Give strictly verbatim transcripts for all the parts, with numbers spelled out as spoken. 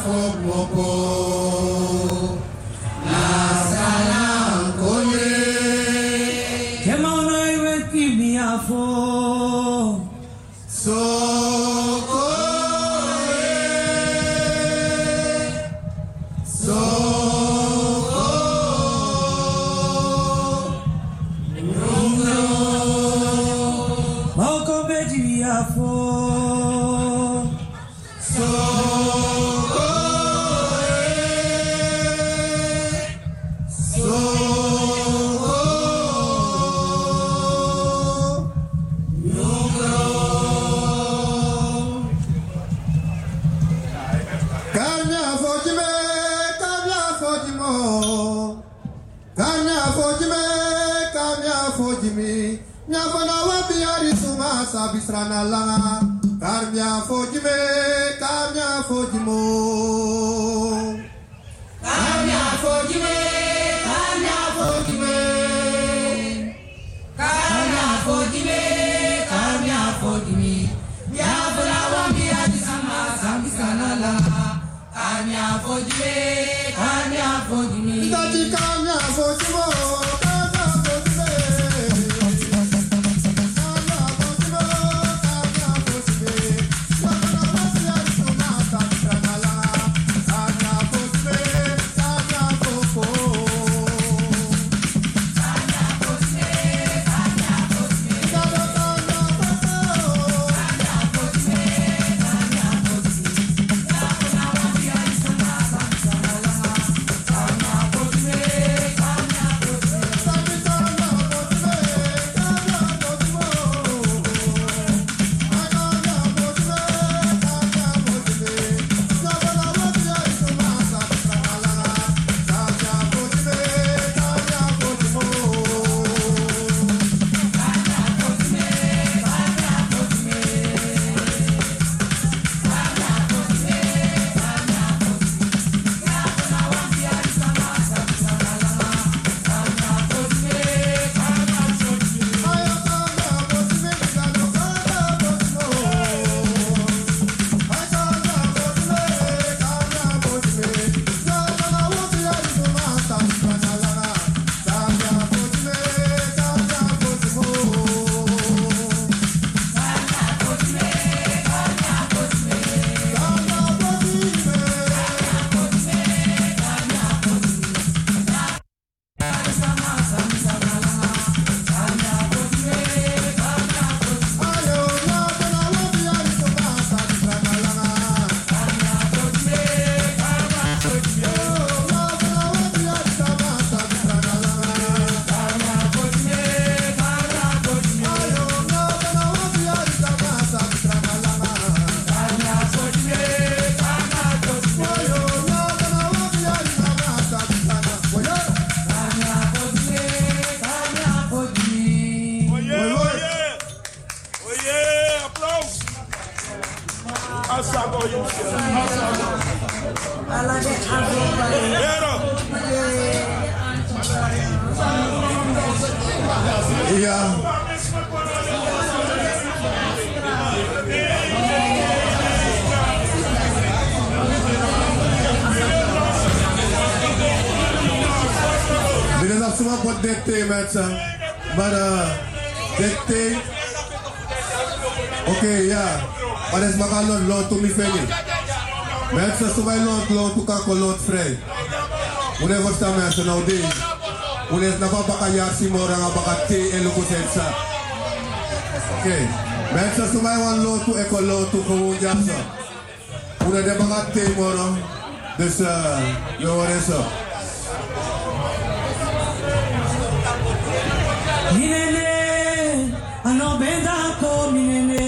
moko na salam kole kema noi weki miafo so so moko beti miafo so Sabisrana langa karmia fojime karmia fojimo karmia fojime karmia fojime karmia fojime karmia fojime ya flawa biya sama sabisrana langa karmia fojime karmia fojime tati karmia fojimo Maar uh, dit ding, oké okay, ja, maar is maar gaan lot to me fini. Mensen zo wij lot lot to kan lot vrij. Hoe even staan mensen nou ding? Hoe is nou baka jaar simora nga baka te en luko sensa. Oké, mensen zo wij wan lot to eko lot to gewoon jasa. Hoe de baka te moro, dus uh, je hoort zo. Minene, ano benda ko minene.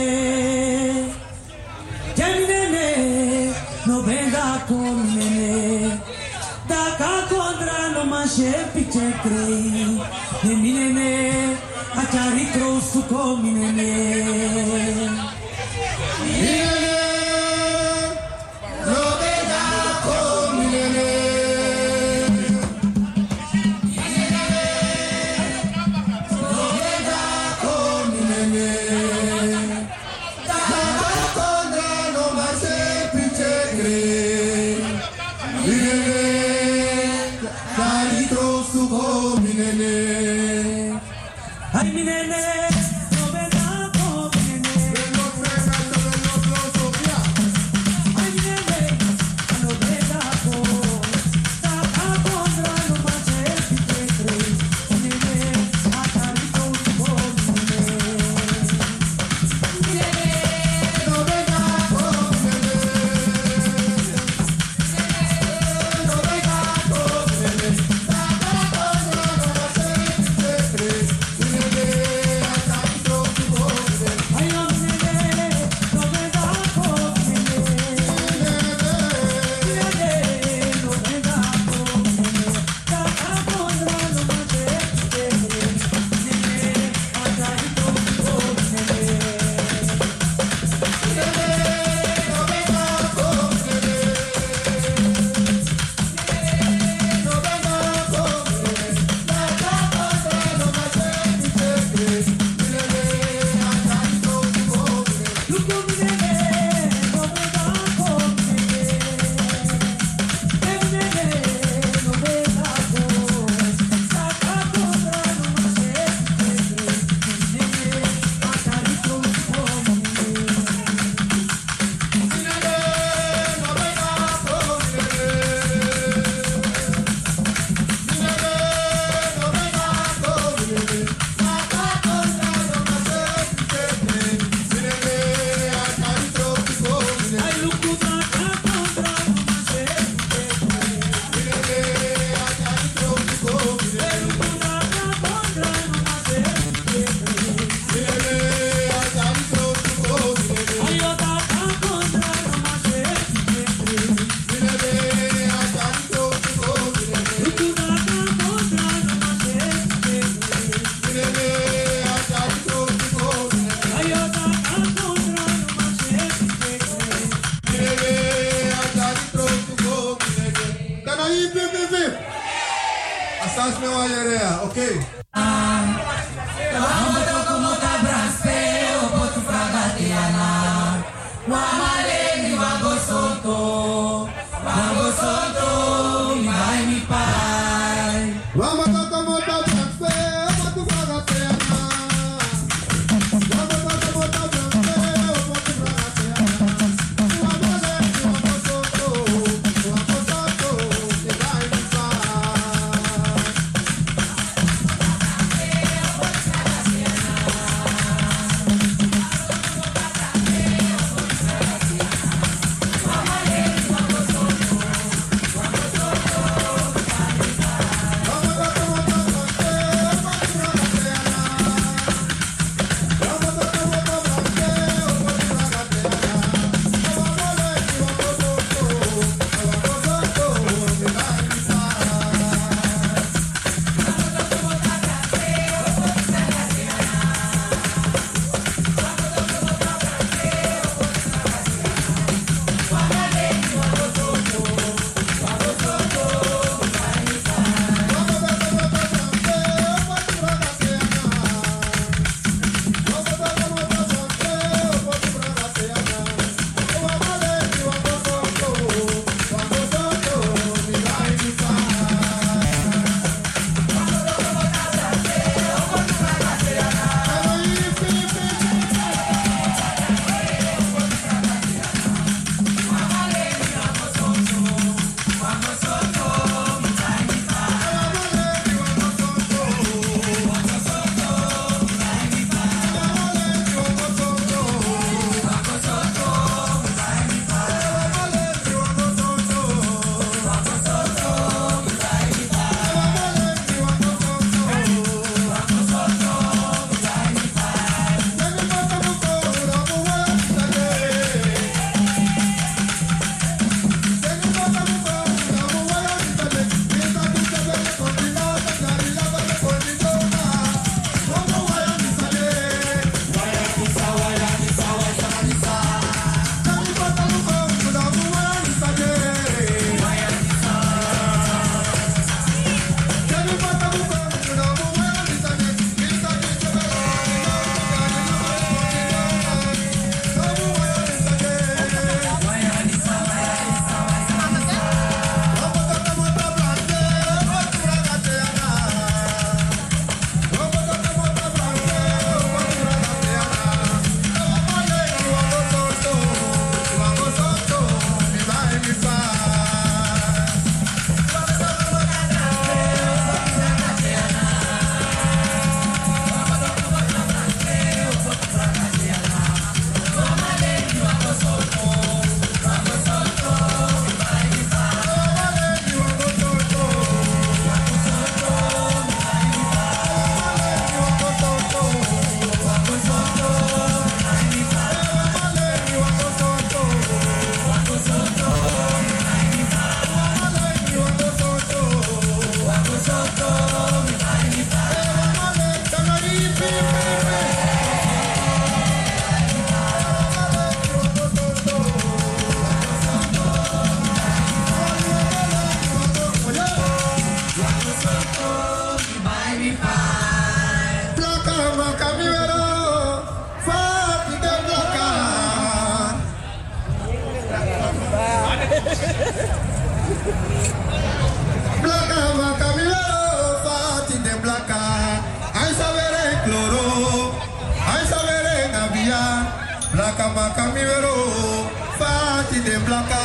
Minene, no benda ko minene. Daka kontra no manche piche krei. Ne minene, achari trosu ko minene. Minene, no benda ko minene. Daka kontra no manche piche krei. Minene, Dari trosu ko minene. Ay minene, no venga con minene. Bello frega, bello trosu via. Ay minene, no venga con. Taka contra no manche pitre. Minene, atari trosu ko minene. Minene, no venga con minene. No venga con minene. Taka contra no manche pitre. Ay no minene, no venga con minene. Minene, no venga con minene. Taka contra no manche pitre. Minene, atari trosu ko minene. Asas me wa yerea, okay? Vamos a como ta transfer, opa tu fraga teana. Vamos a como ta transfer, opa tu fraga teana. Vamos a ver si vamos soto, vamos soto, que vai me paz. Blaka Macamilero, Fati de Blaka. Ay sabere cloro, ay sabere navia. Blaka Macamilero, Fati de Blaka.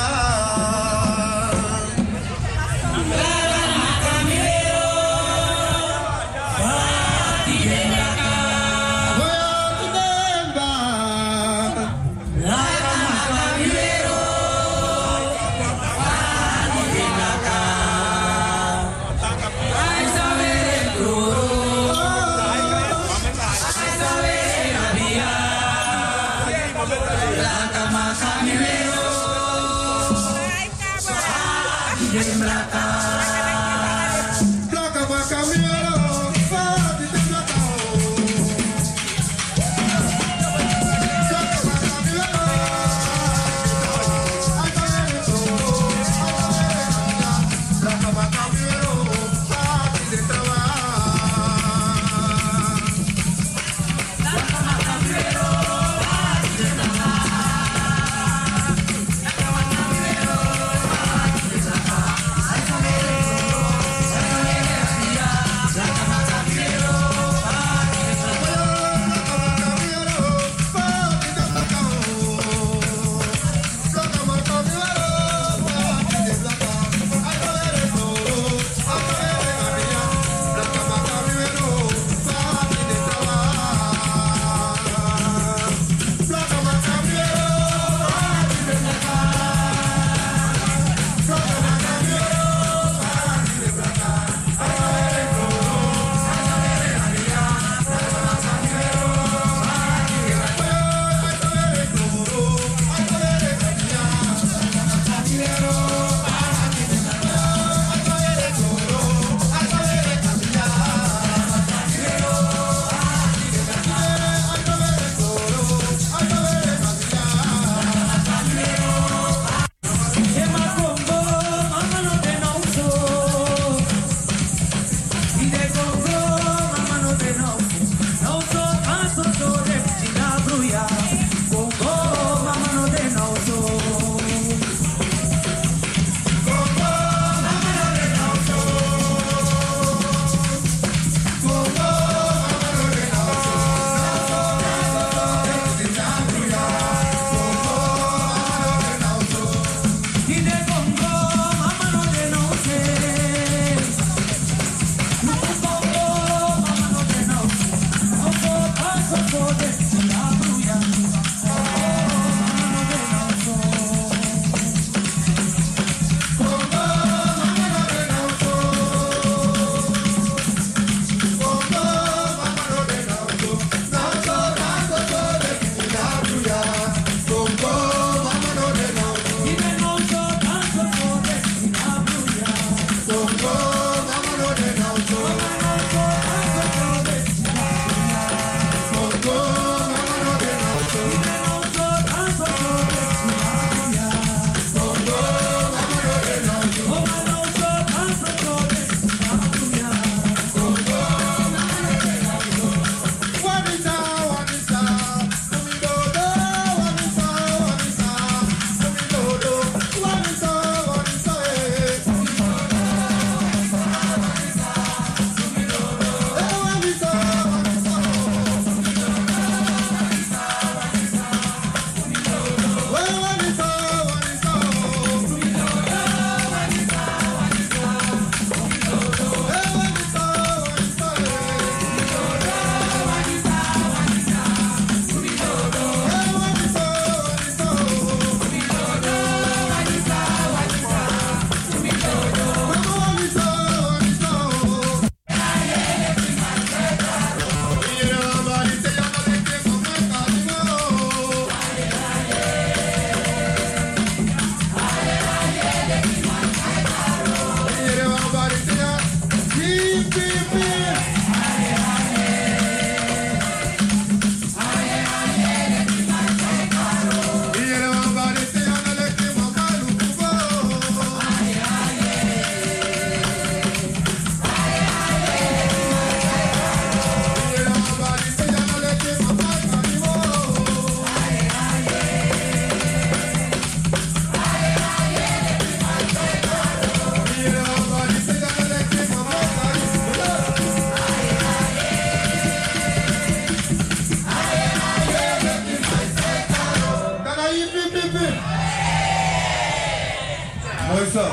Moisa.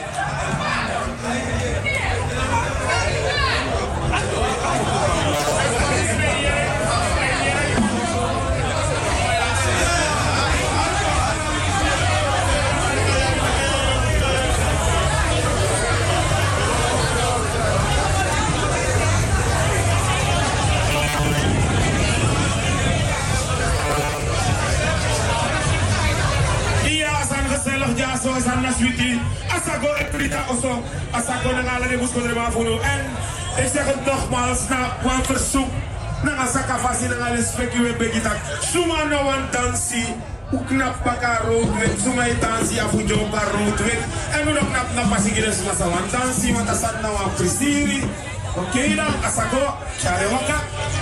Zo is aan de suite. Asago en Prita Oso. Asago na ngala de Busco de Mafuno. En ik zeg het nogmaals, na een verzoek. Na asaka fasi na ngala speki we begitak. Suma no one dansi. U knap baka roodweg. Suma e dansi afu joka roodweg. En we nog knap na fasi gires masa one dansi. Want asat na wan pristiri. Oké dan, Asago. Chare waka.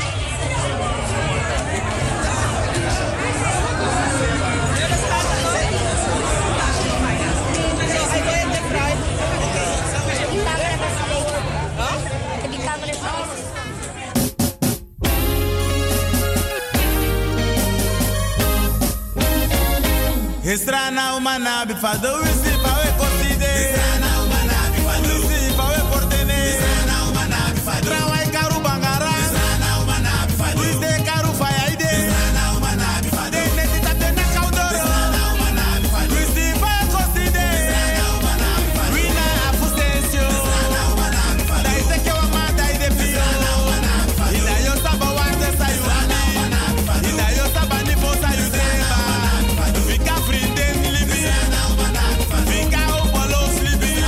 Estrana humana bifado wisi pawe koside. Estrana humana bifado wisi pawe portene. Estrana humana bifado trawai karu bangara. Estrana humana bifado wisi karu fayaide. Estrana humana bifado neti tate na kaudoro. Estrana humana bifado wisi pawe koside. Estrana humana bifado wina afustensio. Estrana humana bifado daite ke wa ma daide pio. Estrana humana bifado ida yo saba wante sayuami. Ida yo saba ni po sayudema. Vika free. Vika upolo sleeping.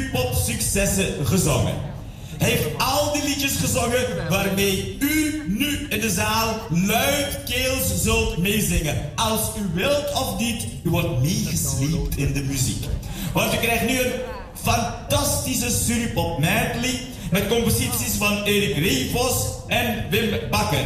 Suripop successen gezongen. Hij heeft al die liedjes gezongen waarmee u nu in de zaal luidkeels zult meezingen. Als u wilt of niet, u wordt meegesleept in de muziek. Want u krijgt nu een fantastische Suripop medley met composities van Erik Reevos en Wim Bakker.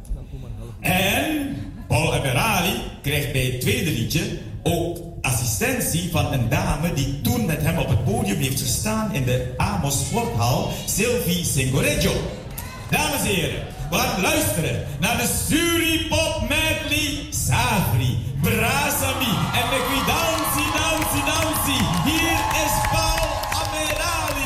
En Paul Eberali krijgt bij het tweede liedje ook assistentie van een dame die toen met hem op het podium heeft gestaan in de Amos Sporthal, Sylvie Singoreggio. Dames en heren, we gaan luisteren naar de Suripop medley Savri, Brasami en de dansi, dansi, dansi. Hier is Paul Eberali.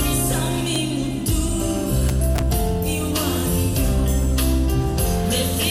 With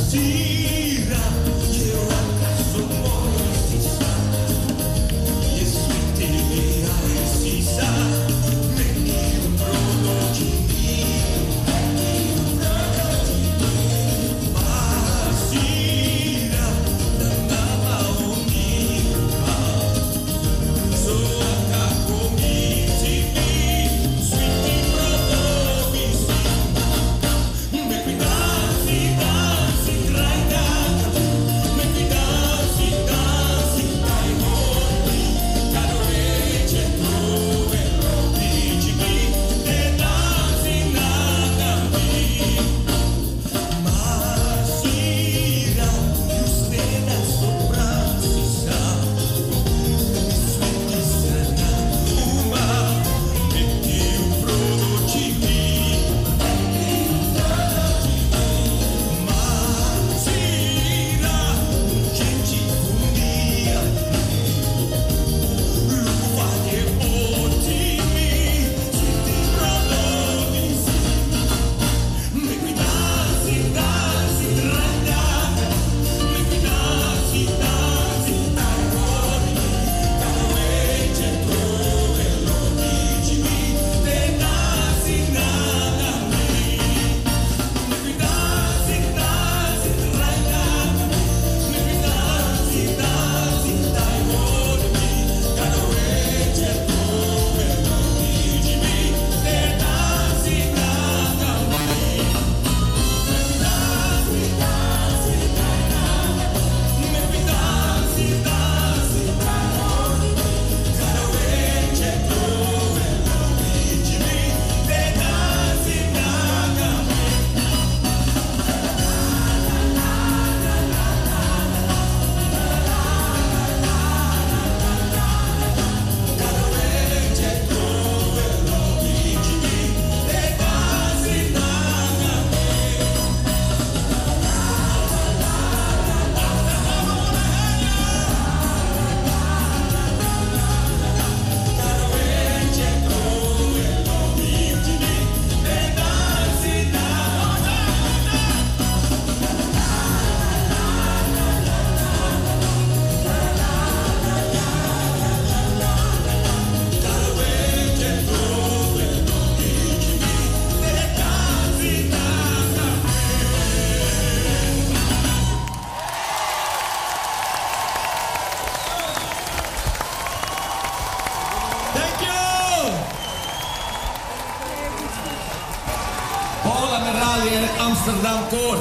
Amsterdam Koor.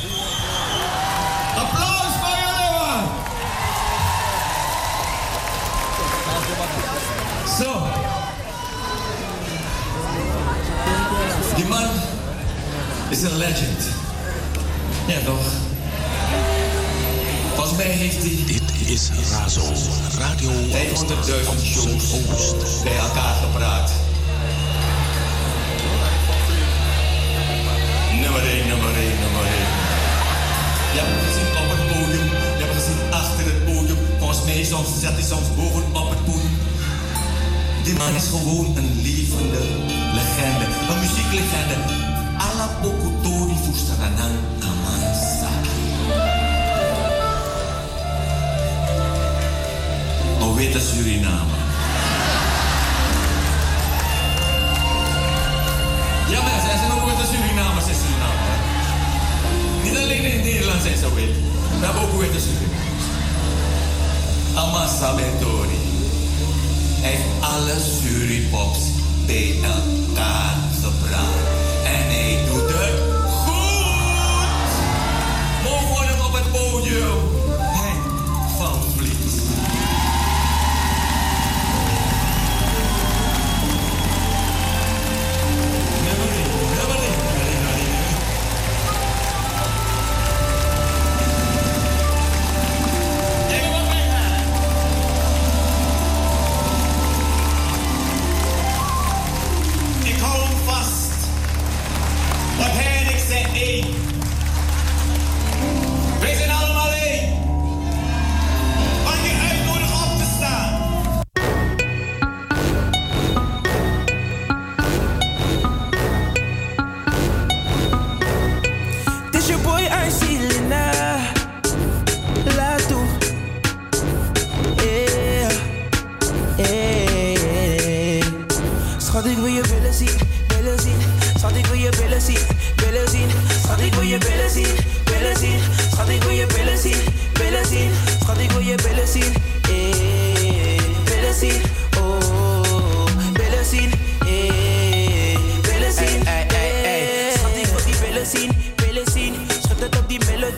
Applaus voor jullie, man! Zo. Die man is een legend. Ja, toch? Volgens mij heeft hij... Dit is Razo, Radio vijfhonderdduizend shows bij elkaar gepraat. Nummer één, nummer één, nummer één. Je hebt hem gezien op het podium, je hebt hem gezien achter het podium. Volgens mij soms zet hij soms boven op het podium. Die man is gewoon een levende legende, een muzieklegende. Alla pokutori fustaranang amansaki. O witte Suriname. Ja, mensen, er zijn ook witte Surinamers in Suriname. Niet alleen in Nederland zijn ze wit, maar ook witte Surinamers. Amasa Bentori. Hij heeft alle Suripops bij elkaar gebracht. En hij doet het goed. Mogen we hem op het podium. Henk van Vliet.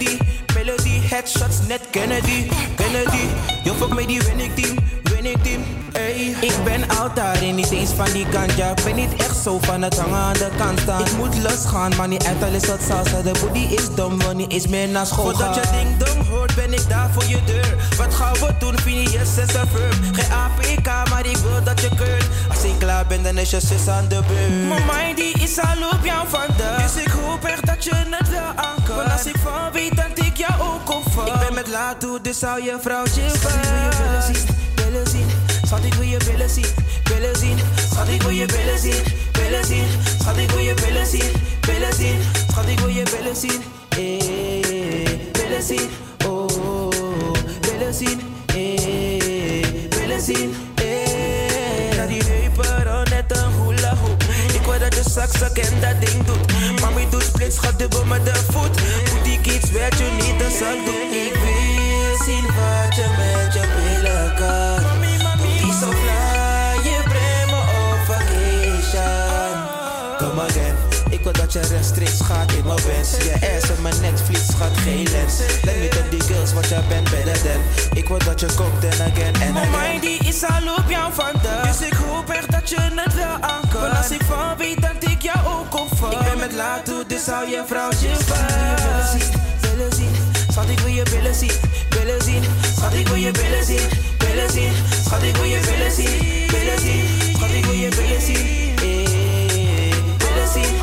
melody, melody. Headshots net Kennedy, Kennedy. Je fuck met die winning team, winning team. Ey. Ik ben oud daarin, niet eens van die kant. Ja, ik ben niet echt zo van het hangen aan de kant staan. Ik moet losgaan, maar niet uit al is wat salsa. De booty is dom, wil niet eens meer naar school gaan. Voordat je ding dom hoort, ben ik daar voor je deur. Wat gaan we doen, Phineas is een verb. Geen A P K, maar ik wil dat je keurt. Als ik klaar ben, dan is je zus aan de beurt. Mijn mind die is al op jou vandaag. Dus ik hoop echt dat je het wel aan kan. Want als ik van weet, dan tik jou ook op van. Ik ben met Latu, dus zou je vrouwtje van. Schat, ik wil je willen zien, willen zien. Schat, ik wil je willen zien, willen zien. Schat, ik wil je willen zien, willen zien. Schat, ik wil je willen zien, willen zien. Schat, ik wil je willen zien, eh, willen zien. Oh, willen zien, eh, willen zien, eh. Na die heupen rond net een hula hoop. Ik wil dat je zakzak en dat ding doet. Mami doet splits, gaat dubbel met de voet. Moet die kids weet je niet een zak doen. Ik wil zien wat je met je billen kan. Die zo fly, je brengt me op vacation. Come again. Ik wil dat je rechtstreeks gaat in mijn wens. Je ass op mijn Netflix gaat geen lens. Let me op die girls, wat jij bent better than. Ik wil dat je komt en again en again. Mijn mind die is al op jou vandaag. Dus ik hoop echt dat je het wel aan kan. Want als ik van weet, dan tik jou ook op van. Ik ben met Latu, dus hou je vrouwtje van. Willen zien, willen zien. Schat, ik wil je willen zien, willen zien. Schat, ik wil je willen zien, willen zien. Schat, ik wil je willen zien, willen zien. Schat, ik wil je willen zien, eh, willen zien.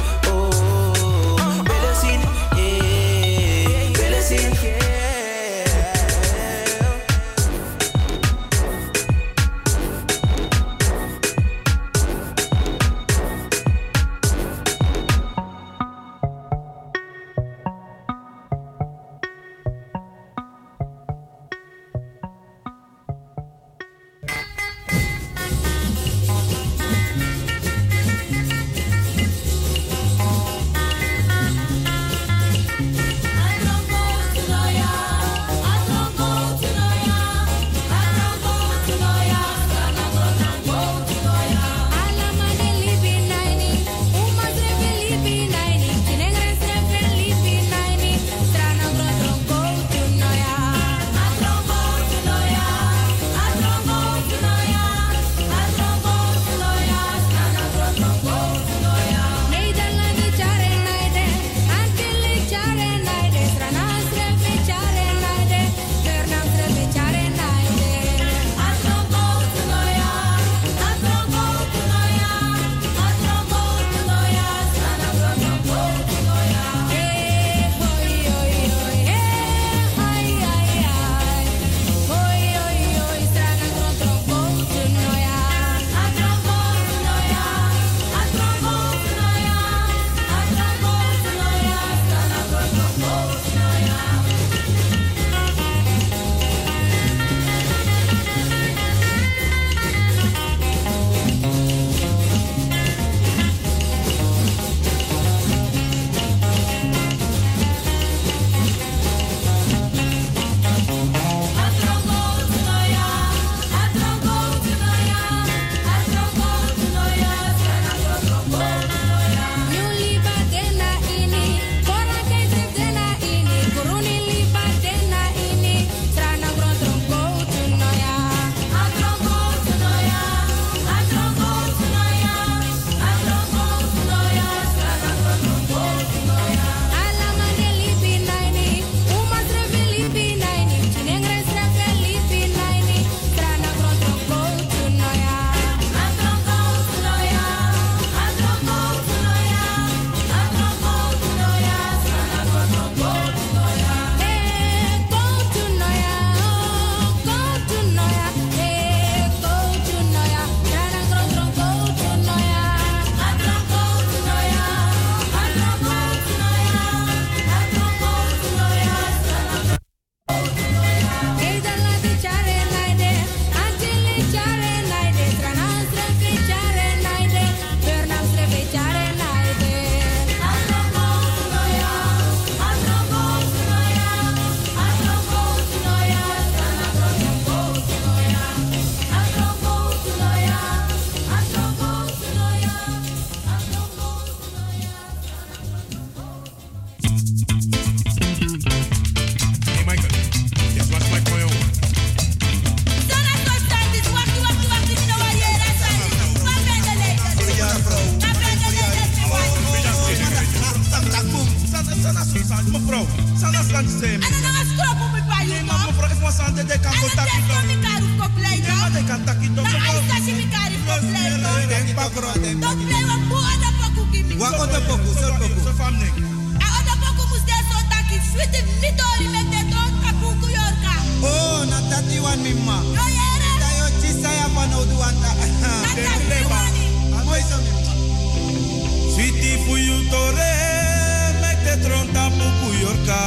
sana sanse. Ana na stropo mi pa yu. Ma mo fra is sante de kan kontak ito. Ana mi karu ko play no. Ma de kan tak ito. Na ay sa si mi karu ko play no. Don't play wa bu ada poku kimi. Wa oda poku, so poku. So famne. A oda poku mus de so taki sweet midori met de don kapuku yorka. Oh, na tati wan mimma. Yo yere. Da yo chisa ya pa no duanta. Na tati wani. Amoy so mimma. Sweetie fu you tore, met de tronta puku yorka.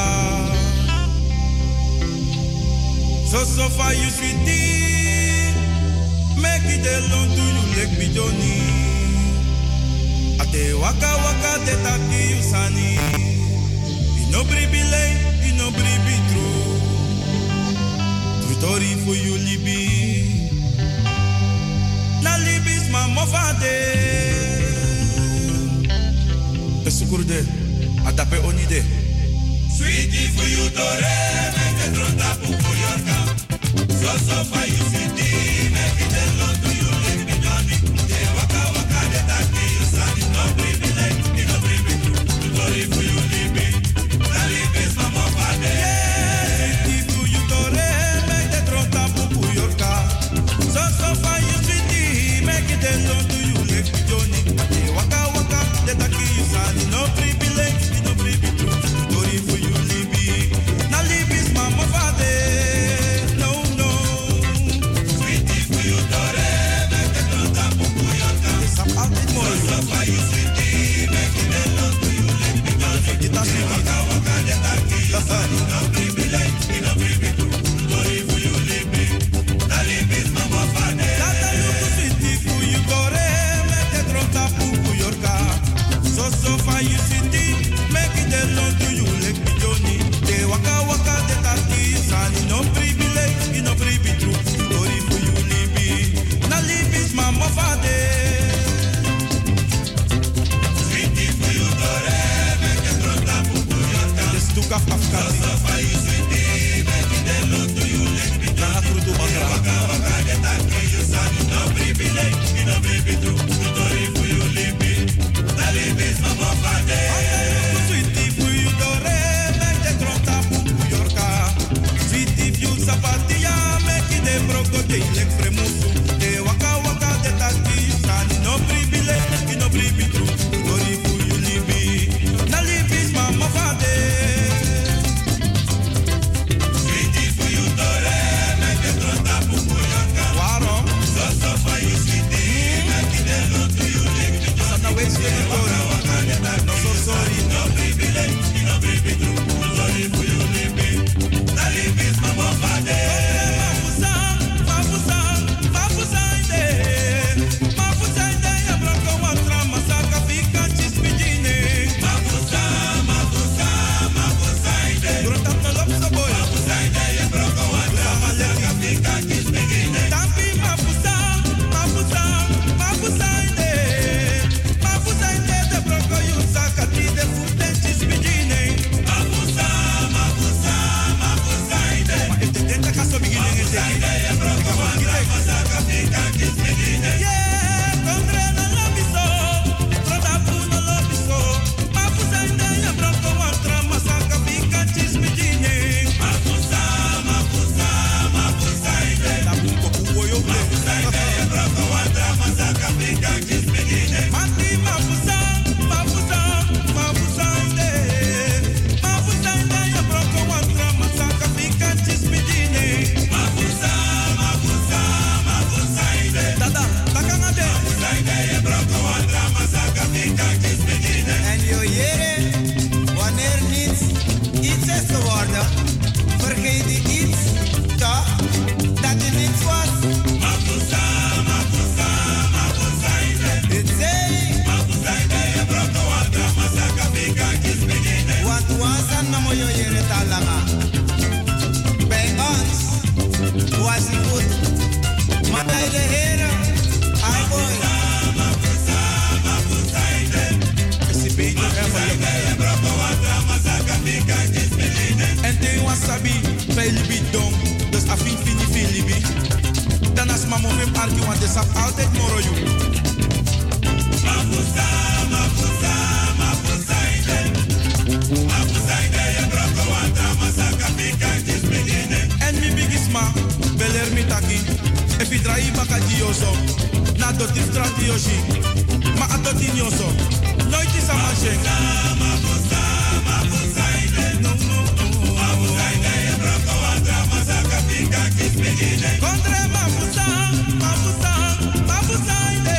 So so far you sweetie, make it alone to you like me Johnny. Ate waka waka de taki you sani. No bribi lay, no bribi true. Tritori for you libi. Na libis ma mofade. Esukurde, adape onide. Sweetie for you dore, make the tronta puku yorka. So so for you sweetie, make it alone to you like me Johnny. Te waka waka de taki you sani. No bribi lay, no bribi true. Tritori for you libi. Mafusa, mafusa, mafusa, mafusa, pitaki. If you try bakaji yoso. Na doti strati yoshi. Ma adoti nyoso. Nooit is amashe. Mabusa, mabusa ide. No, no, no. Mabusa ide. Je broko wandra masaka pika kismegine. Kontre mabusa, mabusa, mabusa ide.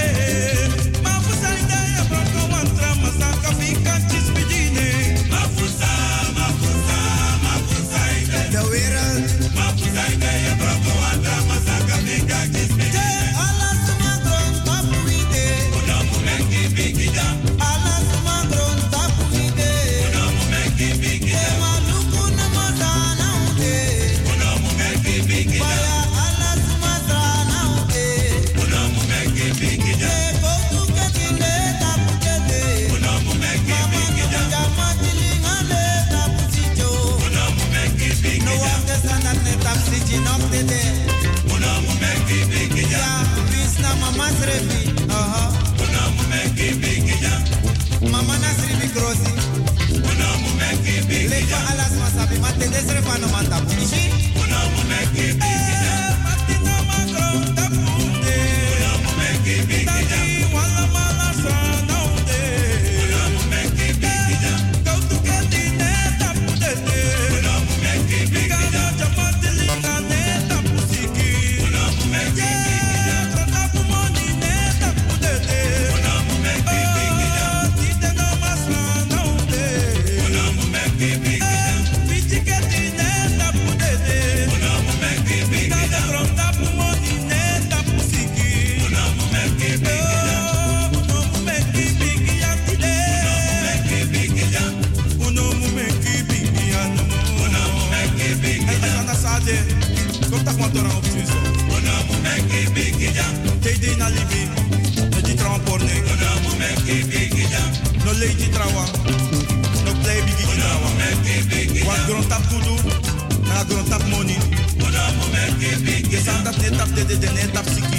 Mabusa ide. Je broko wandra masaka pika kismegine. Mabusa, mabusa, mabusa ide. De wereld. Mabusa ide. Je broko wandra masaka pika kismegine. Alles magron tapu ide. Una mumenki bigida. Alles magron tapu ide. Una mumenki bigida. Ema luku na madana ude. Una mumenki bigida. Baya alles madana ude. Una mumenki bigida. Ego tu ketinde tapu kete. Una mumenki bigida. Mama jama tilingale tapu sijo. Una mumenki bigida. No wande sanat ne tapu siji noktete. Una mumenki bigida. Ya bisna mama srefi. Aha. Una mumenki bigida. Mama nasribi krosi. Una mumenki bigida. Lefa alas masabi mate desrefa no mata pishi. Una mumenki bigida. Matina magro tapunde. Una mumenki bigida. Taki wala mala sana ude. Una mumenki bigida. Go to ketine tapudete. Una mumenki bigida. Gana jamati lingane tapusiki. Una mumenki bigida. Tratapu moni ne tapudete. Una mumenki bigida. Tite no masana ude. Una mumenki bigida. Pichi ketine tapudete. Una mumenki bigida. Gana tratapu moni ne tapusiki. Una mumenki bigida. Una mumenki bigida tide. Una mumenki bigida. Una mumenki bigida no. Una mumenki bigida. Ana sade. Kota kwantora optiso. Una mumenki bigida. Tede na libi. No di tramporne. Una mumenki bigida. No lady trawa. No play bigida. Una mumenki bigida. Wan gron tap kudu. Na gron tap money. Una mumenki bigida. Sanda ne tap de de ne tap siki.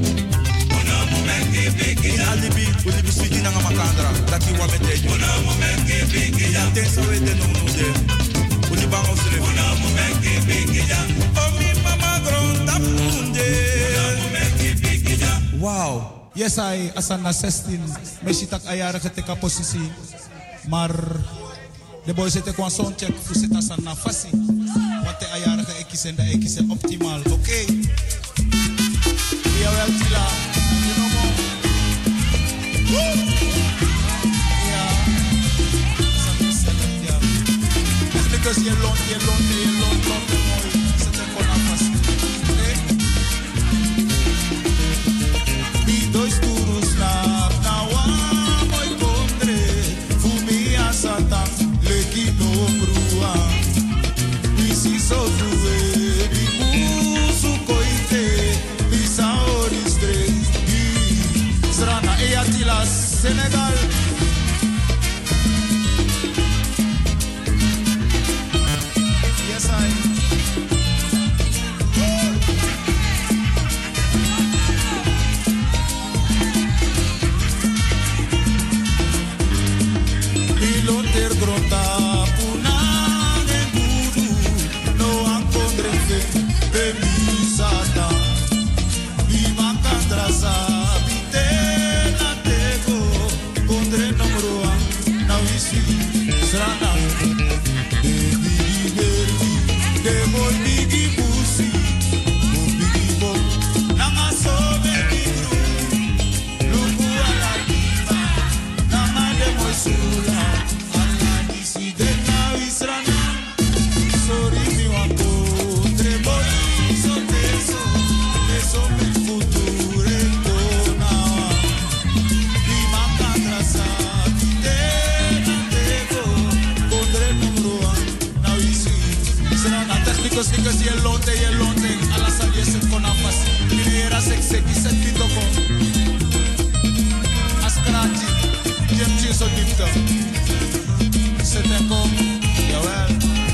Una mumenki bigida. Alibi, ulibi switi na makandra. Daki wa metejo. Una mumenki bigida. Tensa we de no no de. Uliba osre. Una mumenki bigida. Omi mama gron tap munde. Una mumenki bigida. Wow. Yes, I, asana zestien. Meshitak ayara keteka posisi. Maar de boys zitten kwa soundcheck. Fu zit asana fasi. Want de ayara ge ekisen da ekisen optimal. Oké. Okay. Ja, wel tila. You know mo. Woo! Ja. Asana select, ja. Technicus je lont, je lont, je lont, lont, mooi. Zitten kwa na fasi. Oké. Dois turus na na wa moi kondre fumi asata leki no brua isi so frue di musu koite isa oristre srana e atila Senegal. Yes I Ilonter grota puna en gudu no ankondre fe bemisata viva kandrasa bite na tego kondre nomroa na wisi srana de bigi de boy bigi pusi mo bigi bo nanga so bigi gru lugu ala diva nanga de moisula Because you lonte, you lonte, a la salle se conafas. Minera se se se pito con. Ascrati, jem chiso dipto. Se te con, ya well.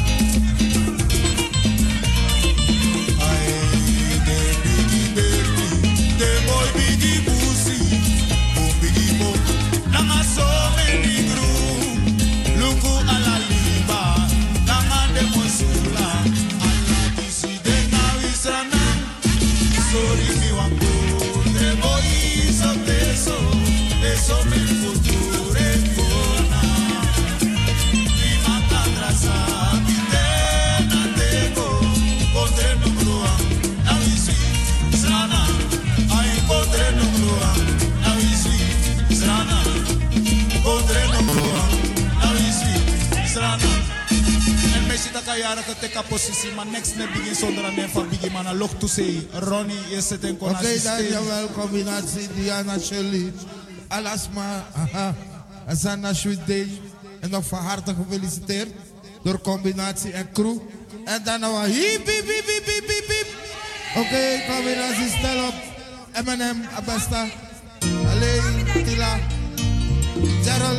Ay, de bigi baby, de boy bigi pussy, boom bigi boom. Nanga so many groom, luku ala liba, nanga de monsula. dat ik teka positie, maar niks ne begin zonder een van Biggie man. Een lucht toe Ronnie, je zit in Oké, okay, dankjewel. Combinatie Diana Shirley. Alasma, aha. Asana Sweet Day. En nog van harte gefeliciteerd door Combinatie en crew. En dan nog een hiep, hiep, hiep, hiep, hiep, hiep, hiep. Oké, okay, Combinatie, stel op. Eminem, Abesta. Alleen, Tila. Gerald.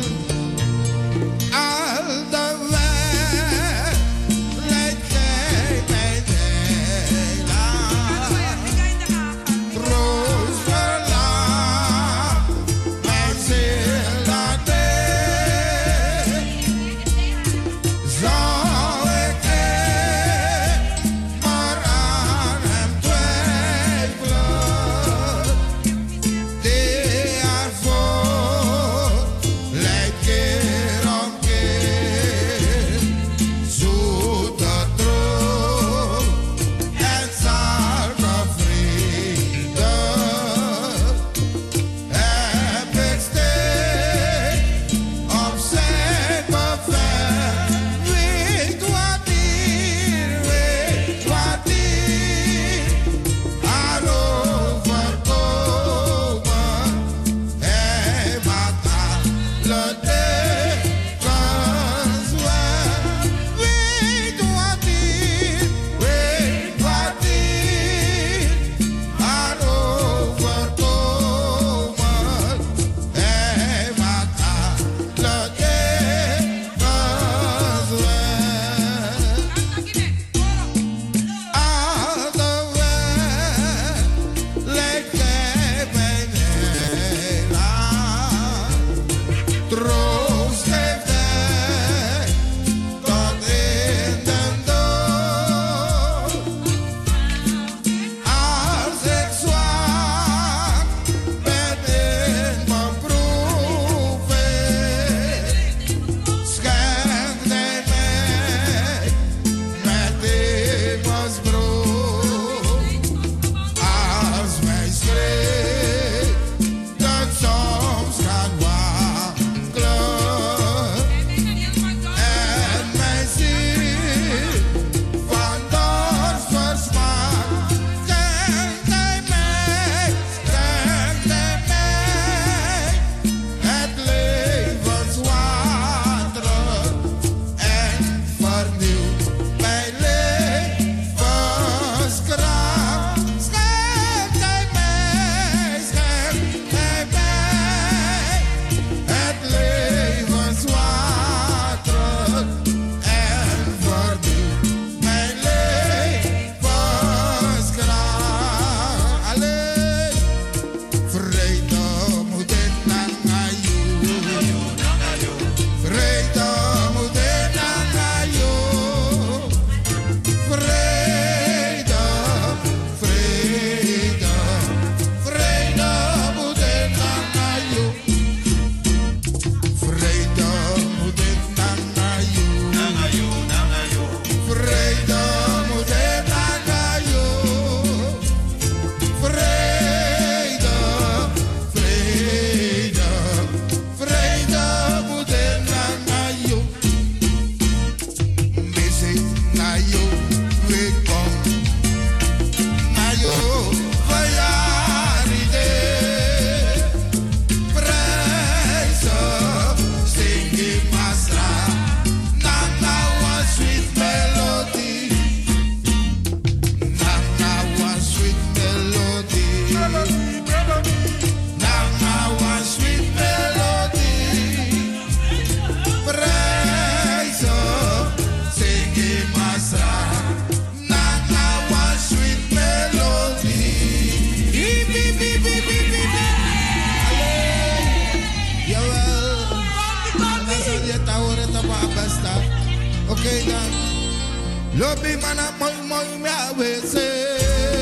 Al de weg leidt jij mij Nederland. Roosterland, mijn ziel laat zou ik echt maar aan hem twijfelen. Die ervoor leidt keer om keer, zoete droom en zalige vrede. Heb ik steeds op zijn bevel, weet wat hier, weet wat hier aan overkomen. Hij maakt alle dekens weg, weet wat hier, weet wat hier aan overkomen. Hij maakt alle dekens weg. Al de weg lijkt jij bij Nederland. Troost geeft hij tot in den dood. Als ik zwak ben in mijn proeven, schenkt hij mij met hemelsbrood. Als mij schreeuwt dat soms gaat wankelen en mijn ziel van dorst versmaakt, schenkt hij mij, schenkt hij mij het levenswater en vernieuwt mijn levenskracht. Schenkt hij mij, schenkt hij mij het levenswater en vernieuwt mijn levenskracht. Alleen vrede moet in Nangayo, vrede moet in Nangayo, vrede, vrede, vrede moet in Nangayo, vrede moet in Nangayo, vrede moet in Nangayo, vrede, vrede, vrede moet in Nangayo. Missy, Nayo, we come, Nayo, Vayaride, Prijzen, Stinky Masra, Nana one sweet melody, Nana one sweet melody, Nana one sweet melody, Prijzen, Stinky Masra, Nana one sweet melody. Hiep, hiep, hiep, hiep, hiep, hiep. Alleen, jawel. Dan zal je het horen op Abesta. Oké dan. Lobby man, mooi, mooi, ja, we zijn.